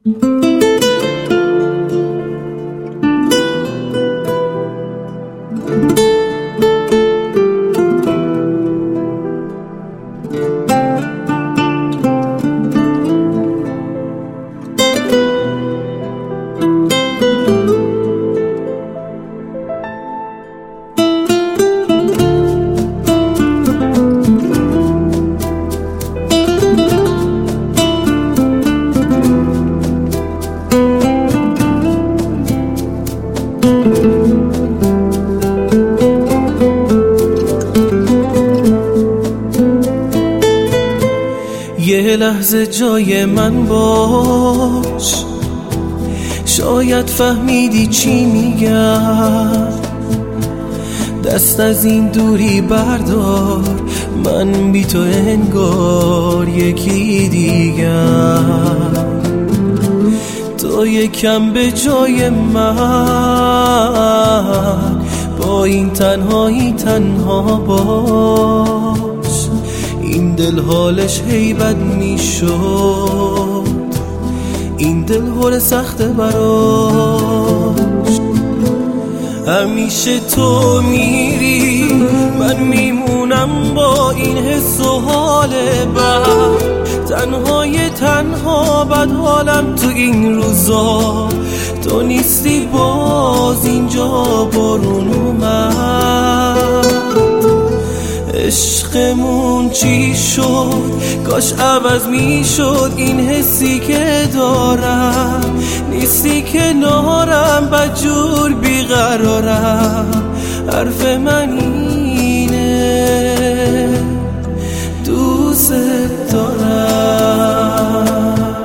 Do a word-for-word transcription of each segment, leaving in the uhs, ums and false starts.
یه لحظه جای من باش، شاید فهمیدی چی میگم. دست از این دوری بردار، من بی تو انگار یکی دیگر. تو یکم به جای من، با این تنهایی تنها باش. این دل حالش هی بد میشد، این دل حال سخته براش. همیشه تو میری، من میمونم با این حس و حال بد. تنهای تنها بد حالم تو این روزا. تو نیستی باز اینجا بارون اومد. عشقمون چی شد؟ کاش عوض می شد این حسی که دارم. نیستی کنارم، بدجور بیقرارم. حرف من اینه، دوست دارم.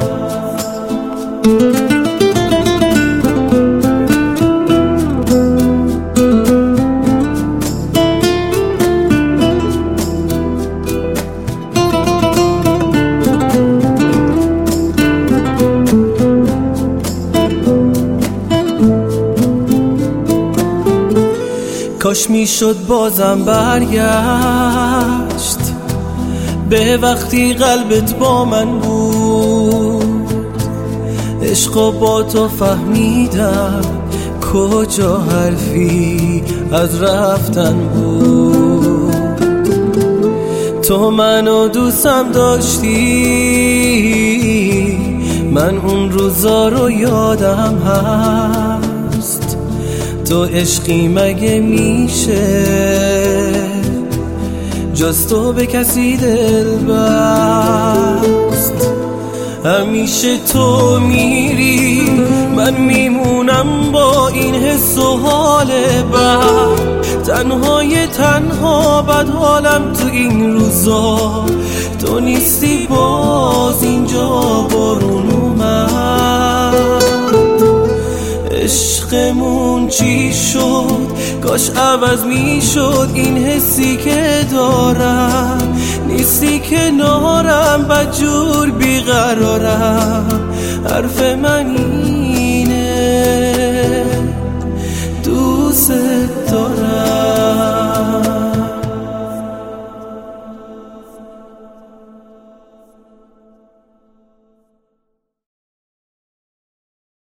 کاش میشد بازم برگشت به وقتی قلبت با من بود. عشقو با تو فهمیدم، کجا حرفی از رفتن بود. تو منو دوستم داشتی، من اون روزا رو یادم هست. تو عشقی مگه میشه جز تو به کسی دل بست؟ همیشه تو میری، من میمونم با این حس و حال بد. تنهای تنها بد حالم تو این روزا. تو نیستی باز اینجا بارون اومد. عشقمون چی شد؟ کاش عوض می شد این حسی که دارم. نیستی کنارم، بدجور بیقرارم. حرف من اینه، دوست دارم.